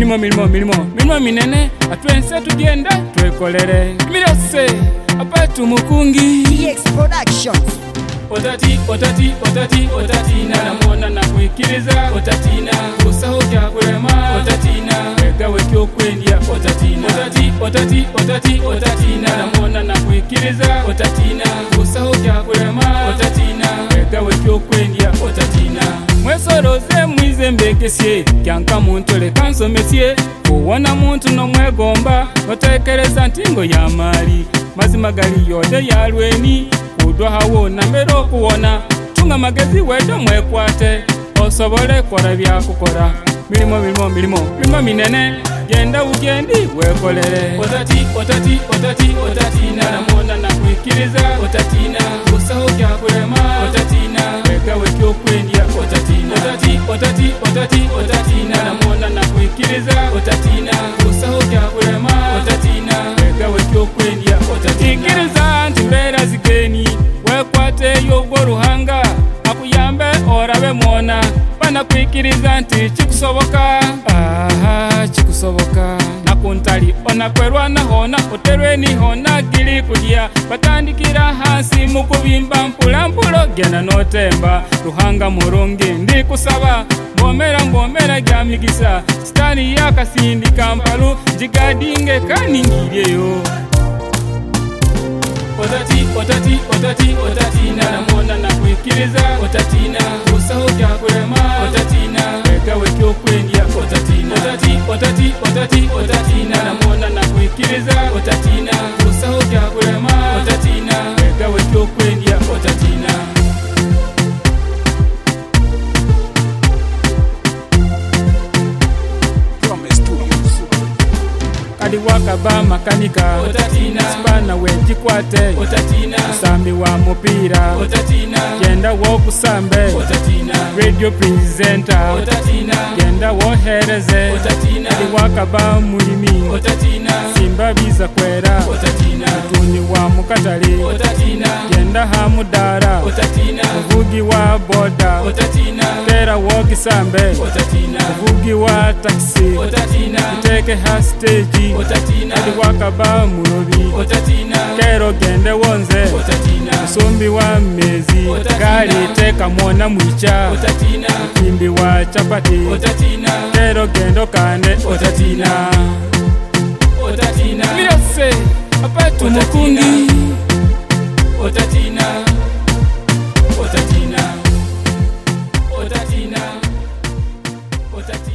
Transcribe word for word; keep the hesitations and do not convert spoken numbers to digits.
Milimo milimo milimo milimo minene atwense tugenda twekolere mirose apatu mukungi D X Productions. Otati otati otati otatina namona na kuikiriza otatina usaho kya kulema otatina wegawe kyo kwendia otatina otati otati otati otatina namona na kuikiriza otatina usaho kya kulema otatina wegawe kyo kwendia otatina mwesoroze mwize mbekesye kyanka muntu le kansomesye kuwona muntu no mwegomba otekereza ntingo ya mali mazima gali yode yalweni kudwa hawo nambero kuwona tunga magezi wedo mwekwate osobole kora byakukora milimo milimo milimo milimo minene genda ugendi wekolere otati otati otati otatina namona na kuikiriza otatina usaho kya kulema otatina wegawe kyo kwendia otatina otati otati otati otatina namona na kuikiriza otatina usaho kya kulema otatina wegawe kyo kwendia otatina ntibera zigeni wekwate yogo ruhanga akuyambe orabe mona bana kwikiriza nti chikusoboka aha chikusoboka nakuntali onakwerwa na hona oterwe ni hona gili kudia batandikira hasi mukubimba mpula mpulo gena notemba ruhanga muronge ndi kusaba mbomera mbomera gyamigisa stani yakasindi kampalu jigadinge kaningiryeyo otati otati otati otatina namona na kuikiriza otatina usaho kya kulema otatina wegawe kyo kwendia otatina otati otati otati otatina namona na kuikiriza otatina usaho kya kulema otatina wegawe kyo kwendia otatina Kadi wakaba makanika otatina spana wejikwate otatina sambi wa mupira otatina genda wo kusambe otatina radio presenter otatina genda wo hereze otatina kadi wakaba mulimi otatina simba biza kwera otatina tuni wa mukatali otatina genda ha mudara otatina vugi wa boda otatina tera wo kisambe otatina vugi wa taxi otatina teke ha stage otatina kadi wakaba murobi otatina kero gende wonze otatina sombi wa mezi gali teka mona mwicha otatina kimbi wa chapati otatina kero gendo kane otatina otatina mirase apatu mukungi otatina otatina otatina otatina